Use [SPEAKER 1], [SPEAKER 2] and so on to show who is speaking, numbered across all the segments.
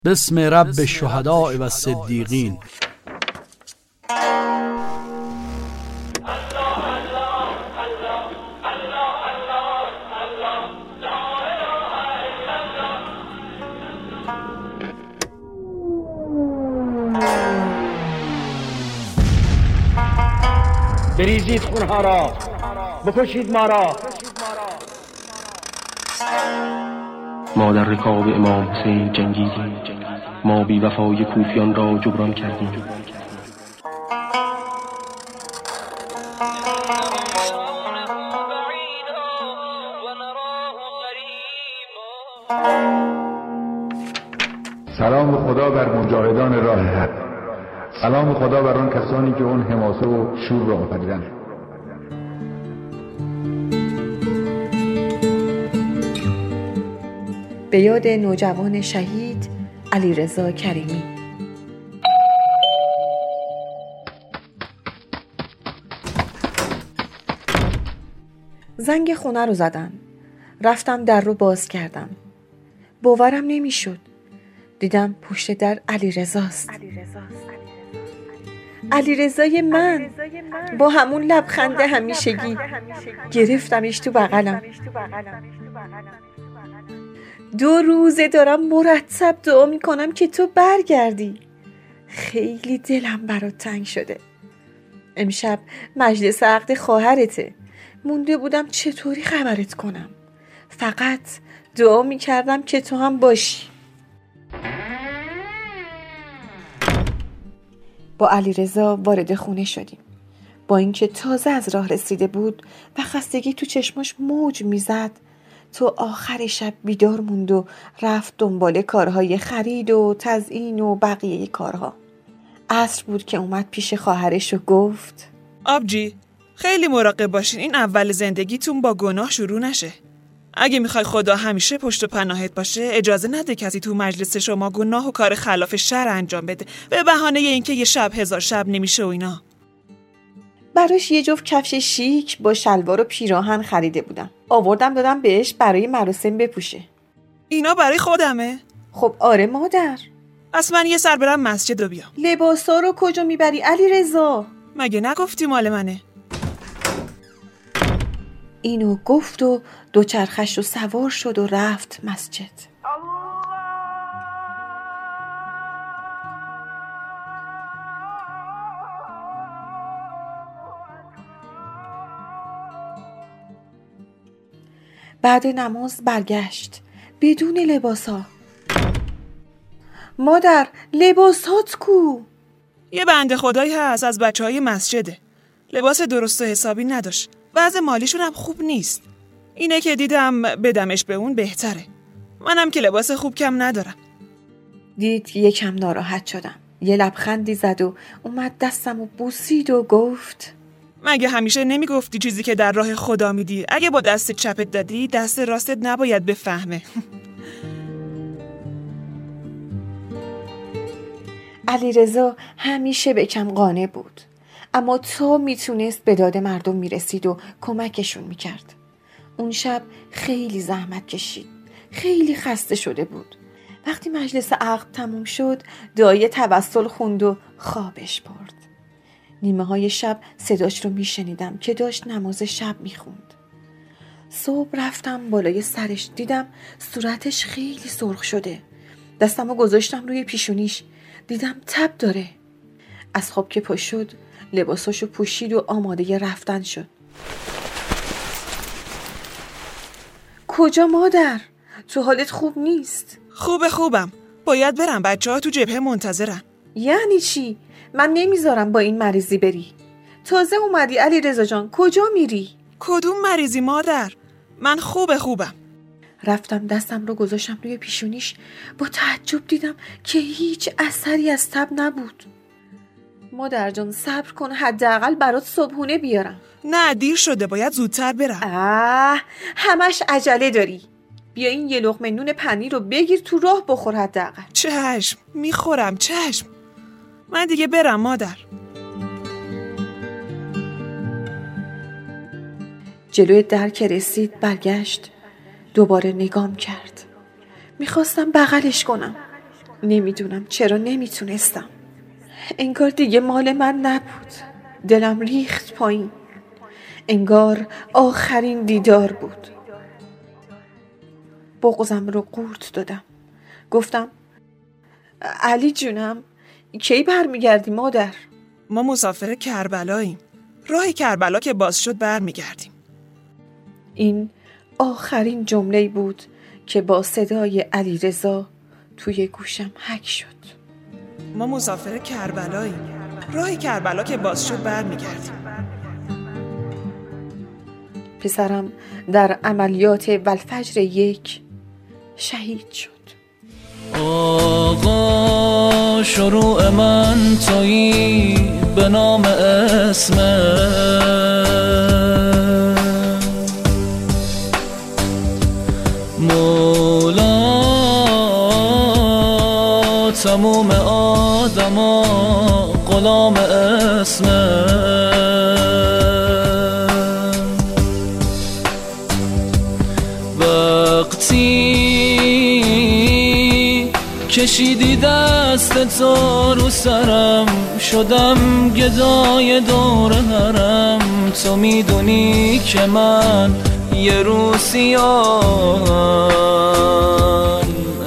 [SPEAKER 1] بسم رب الشهداء و الصدیقین.
[SPEAKER 2] بریزید خونها را، بکشید ما را.
[SPEAKER 3] ما در رکاب امام حسین جنگیدیم، ما بی وفای کوفیان را جبران کردیم.
[SPEAKER 4] سلام خدا بر مجاهدان راه حق، سلام خدا بر آن کسانی که اون حماسه و شور را آفریدند.
[SPEAKER 5] به یاد نوجوان شهید علیرضا کریمی. زنگ خونه رو زدن. رفتم در رو باز کردم. باورم نمیشد. دیدم پشت در علیرضاست. علیرضای من با همون لبخند همیشگی. گرفتمش تو بغلم. 2 روزه دارم مرتب دعا میکنم که تو برگردی. خیلی دلم برات تنگ شده. امشب مجلس عقد خواهرته. مونده بودم چطوری خبرت کنم. فقط دعا میکردم که تو هم باشی. با علیرضا وارد خونه شدیم. با اینکه تازه از راه رسیده بود و خستگی تو چشماش موج میزد، تو آخر شب بیدار موند و رفت دنبال کارهای خرید و تزیین و بقیه کارها. عصر بود که اومد پیش خواهرش و گفت
[SPEAKER 6] آبجی خیلی مراقب باشین این اول زندگیتون با گناه شروع نشه. اگه میخوای خدا همیشه پشت و پناهت باشه اجازه نده کسی تو مجلس شما گناه و کار خلاف شرع انجام بده به بهانه اینکه یه شب 1000 شب نمیشه و اینا.
[SPEAKER 5] براش یه جفت کفش شیک با شلوار و پیراهن خریده بودم. آوردم دادم بهش برای مراسم بپوشه.
[SPEAKER 6] اینا برای خودمه؟
[SPEAKER 5] خب آره مادر.
[SPEAKER 6] پس من یه سر برم مسجد و بیام.
[SPEAKER 5] لباسا رو کجا میبری علیرضا؟
[SPEAKER 6] مگه نگفتی مال منه؟
[SPEAKER 5] اینو گفت و دوچرخش رو سوار شد و رفت مسجد. بعد نماز برگشت بدون لباسا. مادر لباسات کو؟
[SPEAKER 6] یه بنده خدایی هست از بچهای مسجده. لباس درست و حسابی نداشت. وضع مالیشون هم خوب نیست. اینه که دیدم بدمش به اون بهتره. منم که لباس خوب کم ندارم.
[SPEAKER 5] دید یکم ناراحت شدم. یه لبخندی زد و اومد دستمو بوسید و گفت
[SPEAKER 6] مگه همیشه نمیگفتی چیزی که در راه خدا میدی اگه با دست چپت دادی دست راستت نباید بفهمه؟
[SPEAKER 5] علیرضا همیشه به کم قانع بود، اما تو میتونست به داد مردم میرسید و کمکشون میکرد. اون شب خیلی زحمت کشید. خیلی خسته شده بود. وقتی مجلس عقد تموم شد دعای توسل خوند و خوابش برد. نیمه های شب صداش رو میشنیدم که داشت نماز شب میخوند. صبح رفتم بالای سرش، دیدم صورتش خیلی سرخ شده. دستمو گذاشتم روی پیشونیش، دیدم تب داره. از خواب که پا شد لباساشو پوشید و آماده رفتن شد. کجا مادر؟ تو حالت خوب نیست؟
[SPEAKER 6] خوبم. باید برم، بچه‌ها تو جبهه منتظرن.
[SPEAKER 5] یعنی چی؟ من نمیذارم با این مریضی بری. تازه اومدی علیرضا جان، کجا میری؟
[SPEAKER 6] کدوم مریضی مادر؟ من خوبم.
[SPEAKER 5] رفتم دستم رو گذاشتم روی پیشونیش. با تعجب دیدم که هیچ اثری از تب نبود. مادر جان صبر کن، حداقل برات صبحونه بیارم.
[SPEAKER 6] نه دیر شده، باید زودتر برم.
[SPEAKER 5] همش عجله داری. بیا این یه لقمه نون پنیر رو بگیر تو راه بخور حداقل.
[SPEAKER 6] چشم میخورم چشم. من دیگه برم مادر.
[SPEAKER 5] جلوی در که رسید برگشت. دوباره نگام کرد. میخواستم بغلش کنم نمیدونم چرا نمیتونستم. انگار دیگه مال من نبود. دلم ریخت پایین. انگار آخرین دیدار بود. بغضم رو قورت دادم. گفتم علی جونم کی برمیگردی مادر؟
[SPEAKER 6] ما مسافر کربلاییم. راه کربلا که باز شد برمیگردیم.
[SPEAKER 5] این آخرین جمله بود که با صدای علیرضا توی گوشم حک شد.
[SPEAKER 6] ما مسافر کربلاییم. راه کربلا که باز شد برمیگردیم.
[SPEAKER 5] پسرم در عملیات والفجر 1 شهید شد.
[SPEAKER 7] آقا شروع من تویی به نام مولا، تموم آدما غلام وقتی کشیدی دست تو رو سرم، شدم گدای دور حرم. تو میدونی که من یه روسیان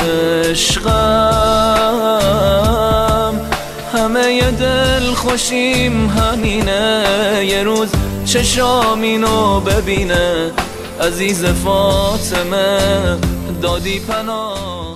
[SPEAKER 7] عشقم، همه ی دل خوشیم همینه، یه روز چشام اینو ببینه. عزیز فاطمه دادی پناه